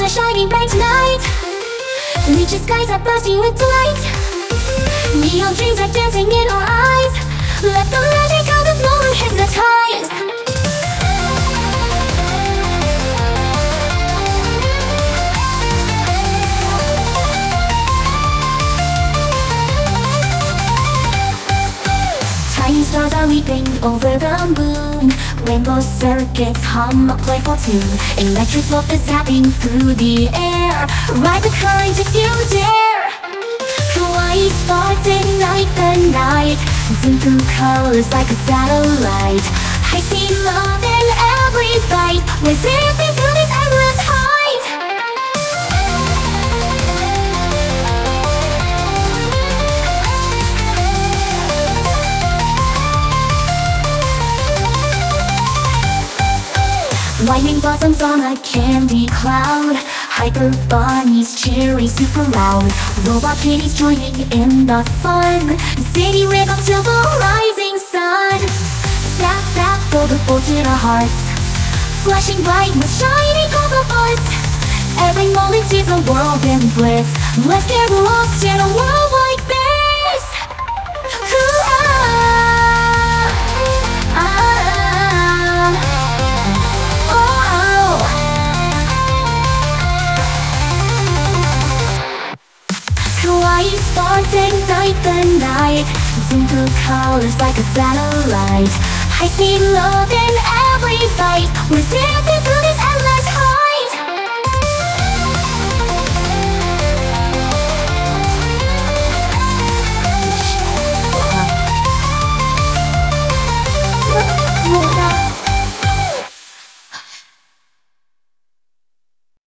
are shining bright tonight. Reaching skies are bursting with delight. Neon dreams are dancing in our eyes. Let the magic of this moment hypnotize. Tiny stars are leaping over the moon. Rainbow circuits hum a playful tune. Electric flow is zapping through the air. Ride the current if you dare. Kawaii sparks ignite the night. Zoom through colors like a satellite. High-speed love in every bite. We're zipping through this endless height. Lightning blossoms on a candy cloud. Hyper bunnies cheering super loud. Robot kitties joining in the fun. City rhythm till the rising sun. Zap zap, throw the bolts in our hearts. Flashing bright with shiny purple parts. Every moment is a world in bliss. Let's get lost in a world like this. Ooh, Kawaii sparks ignite the night. Zoom through colors like a satellite. High-speed love in every bite. We're zipping